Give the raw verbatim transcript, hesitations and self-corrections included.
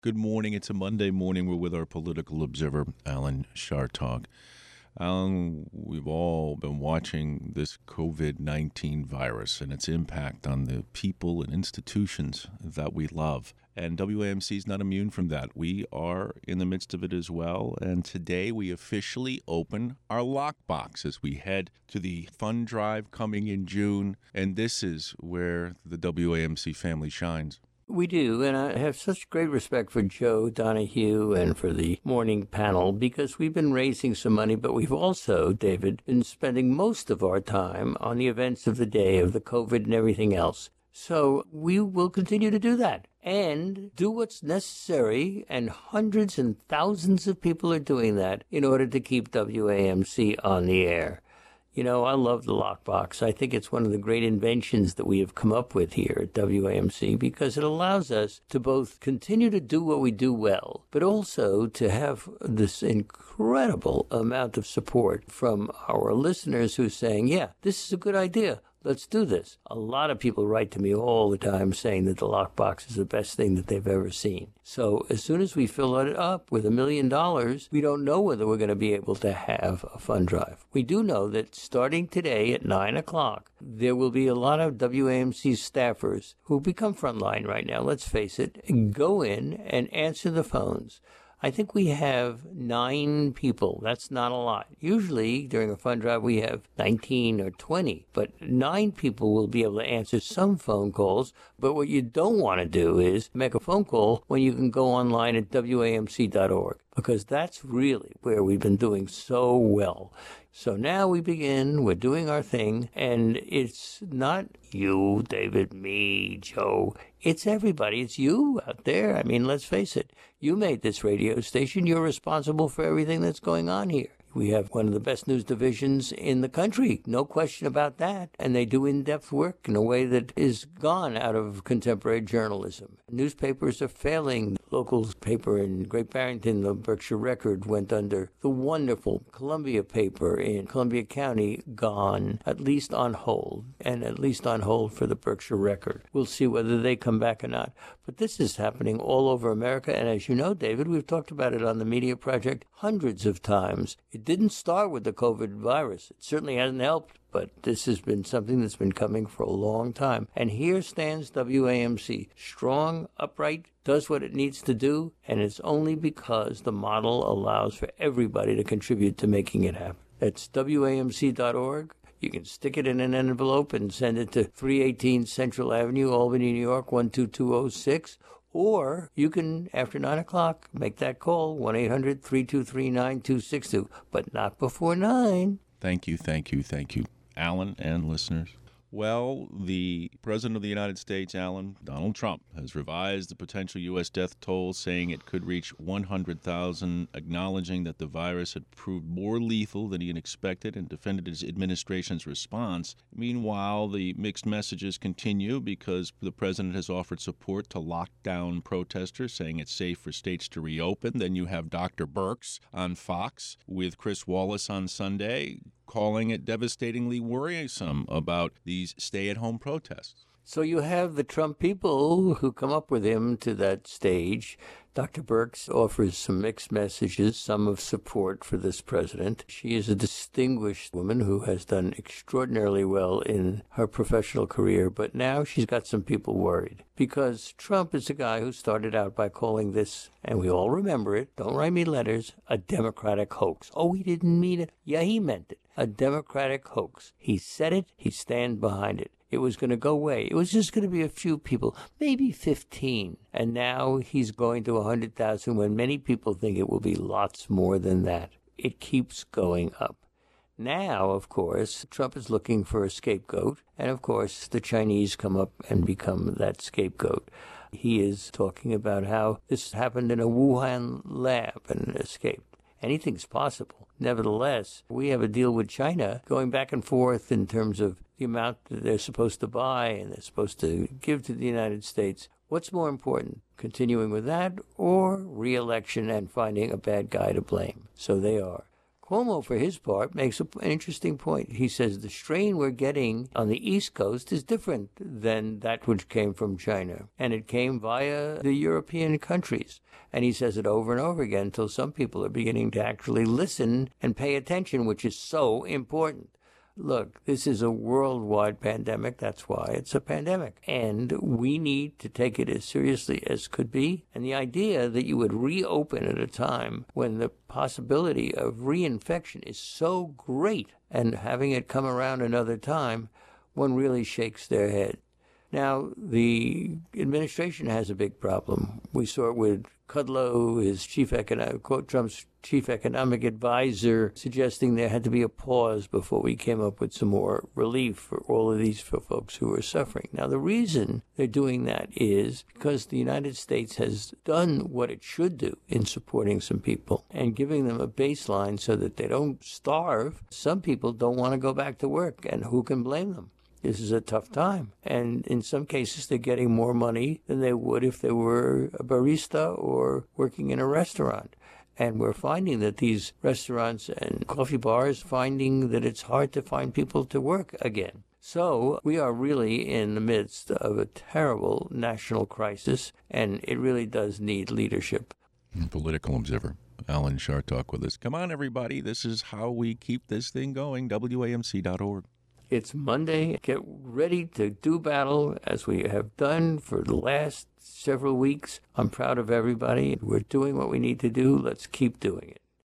Good morning. It's a Monday morning. We're with our political observer, Alan Chartock. Alan, we've all been watching this COVID nineteen virus and its impact on the people and institutions that we love. And W A M C is not immune from that. We are in the midst of it as well. And today we officially open our lockbox as we head to the fund drive coming in June. And this is where the W A M C family shines. We do, and I have such great respect for Joe Donahue and for the morning panel because we've been raising some money, but we've also, David, been spending most of our time on the events of the day of the COVID and everything else. So we will continue to do that and do what's necessary, and hundreds and thousands of people are doing that in order to keep W A M C on the air. You know, I love the lockbox. I think it's one of the great inventions that we have come up with here at W A M C because it allows us to both continue to do what we do well, but also to have this incredible amount of support from our listeners who are saying, yeah, this is a good idea. Let's do this. A lot of people write to me all the time saying that the lockbox is the best thing that they've ever seen. So as soon as we fill it up with a million dollars, we don't know whether we're going to be able to have a fund drive. We do know that starting today at nine o'clock, there will be a lot of W A M C staffers who become frontline right now, let's face it, go in and answer the phones. I think we have nine people. That's not a lot. Usually, during a fund drive, we have nineteen or twenty, but nine people will be able to answer some phone calls. But what you don't want to do is make a phone call when you can go online at W A M C dot org, because that's really where we've been doing so well. So now we begin, we're doing our thing, and it's not you, David, me, Joe. It's everybody. It's you out there. I mean, let's face it. You made this radio station. You're responsible for everything that's going on here. We have one of the best news divisions in the country, no question about that. And they do in-depth work in a way that is gone out of contemporary journalism. Newspapers are failing. The local paper in Great Barrington, the Berkshire Record, went under. The wonderful Columbia paper in Columbia County, gone, at least on hold, and at least on hold for the Berkshire Record. We'll see whether they come back or not. But this is happening all over America. And as you know, David, we've talked about it on the Media Project hundreds of times. It didn't start with the COVID virus. It certainly hasn't helped, but this has been something that's been coming for a long time. And here stands W A M C, strong, upright, does what it needs to do, and it's only because the model allows for everybody to contribute to making it happen. That's W A M C dot org. You can stick it in an envelope and send it to three eighteen Central Avenue, Albany, New York, one two two oh six. Or you can, after nine o'clock, make that call, one eight hundred three two three nine two six two, but not before nine. Thank you, thank you, thank you, Alan and listeners. Well, the President of the United States, Alan, Donald Trump, has revised the potential U S death toll, saying it could reach one hundred thousand, acknowledging that the virus had proved more lethal than he had expected, and defended his administration's response. Meanwhile, the mixed messages continue because the president has offered support to lock down protesters, saying it's safe for states to reopen. Then you have Doctor Birx on Fox with Chris Wallace on Sunday, calling it devastatingly worrisome about these stay-at-home protests. So you have the Trump people who come up with him to that stage. Doctor Birx offers some mixed messages, some of support for this president. She is a distinguished woman who has done extraordinarily well in her professional career, but now she's got some people worried because Trump is a guy who started out by calling this, and we all remember it, don't write me letters, a Democratic hoax. Oh, he didn't mean it. Yeah, he meant it. A Democratic hoax. He said it, he stand behind it. It was going to go away. It was just going to be a few people, maybe fifteen. And now he's going to one hundred thousand when many people think it will be lots more than that. It keeps going up. Now, of course, Trump is looking for a scapegoat. And, of course, the Chinese come up and become that scapegoat. He is talking about how this happened in a Wuhan lab and escaped. Anything's possible. Nevertheless, we have a deal with China going back and forth in terms of the amount that they're supposed to buy and they're supposed to give to the United States. What's more important, continuing with that or re-election and finding a bad guy to blame? So they are Cuomo, for his part, makes an interesting point. He says the strain we're getting on the East Coast is different than that which came from China, and it came via the European countries. And he says it over and over again until some people are beginning to actually listen and pay attention, which is so important. Look, this is a worldwide pandemic. That's why it's a pandemic. And we need to take it as seriously as could be. And the idea that you would reopen at a time when the possibility of reinfection is so great and having it come around another time, one really shakes their head. Now, the administration has a big problem. We saw it with Kudlow, his chief economic, quote, Trump's chief economic advisor, suggesting there had to be a pause before we came up with some more relief for all of these for folks who are suffering. Now, the reason they're doing that is because the United States has done what it should do in supporting some people and giving them a baseline so that they don't starve. Some people don't want to go back to work, and who can blame them? This is a tough time. And in some cases, they're getting more money than they would if they were a barista or working in a restaurant. And we're finding that these restaurants and coffee bars finding that it's hard to find people to work again. So we are really in the midst of a terrible national crisis, and it really does need leadership. Political Observer Alan Chartock with us. Come on, everybody. This is how we keep this thing going. W A M C dot org. It's Monday. Get ready to do battle as we have done for the last several weeks. I'm proud of everybody. We're doing what we need to do. Let's keep doing it.